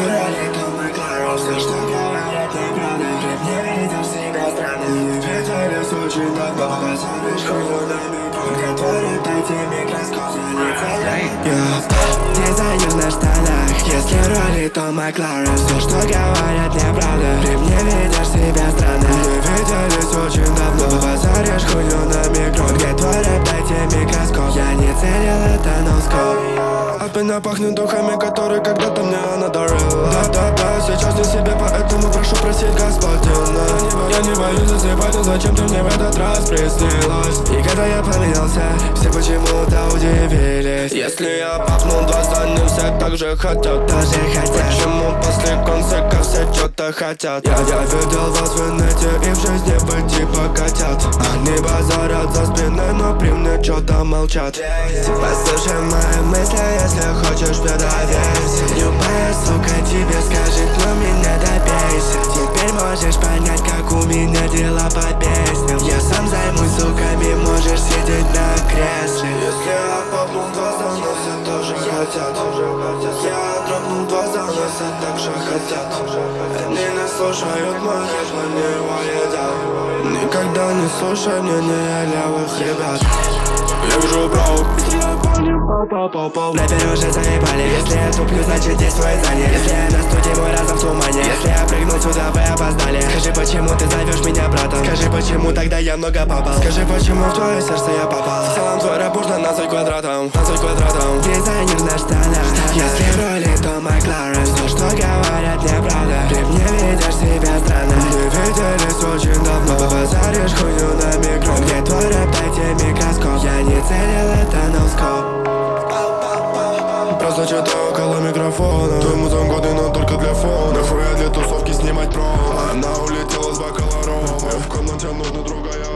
роли Том и Клара. Все, что говорят, неправда. Ты мне видишь себя странно. Не виделись очень давно. Посмотришь хуйню на микро, который дайте микроскоп. Дизайнер на штанах. Если роли Тома Клара. Все, что говорят, неправда. Ты мне видишь себя странно. Не виделись очень давно. Посмотришь хуйню на микро, где твой рэп, дайте микроскоп. Я не целил, это ноускоп. От меня пахнет духами, которые когда-то мне она дарила. Да-да-да, сейчас не себе, поэтому прошу просить господина. Я не боюсь засыпать, но зачем ты мне в этот раз приснилась? И когда я поменялся, все почему-то удивились. Если я пахнул глаза, не все так же хотят. Тоже хотят. Почему после концерта все что-то хотят? Я видел вас в инете и в жизни быть типа котят. Они базарят за спиной, но при мне что-то молчат. Послушай мои мысли, если хочешь, доверься. Любая сука тебе скажет, но меня добейся. Теперь можешь понять, как у меня дела по песням. Я сам займусь суками, можешь сидеть на кресле. Если я попнул глаза, но все тоже хотят. Я дропнул глаза, но все так же хотят. Они не слушают мой рэп, они его едят. Никогда не слушай мнения левых ребят. Я вижу браук. Рэперы уже заебали. Если я туплю, значит здесь твое здание. Если я на студии, мой разум в тумане. Если я прыгну сюда, вы опоздали. Скажи, почему ты зовешь меня братом? Скажи, почему тогда я много попал? Скажи, почему в твое сердце я попал? В целом твой рэп можно назвать квадратом. Дизайнер на штанах. Если роли Тома Клара. Все, что говорят, неправда. Ты мне видишь себя странно. Не виделись очень давно. Базаришь хуйню на микро, где твой рэп, дайте микроскоп. Я не целил, это ноускоп. Просто читаю около микрофона. Твоему за годы, но только для фона. Нахуя для тусовки снимать промо. Она улетела с бокала рома. В комнате нужна другая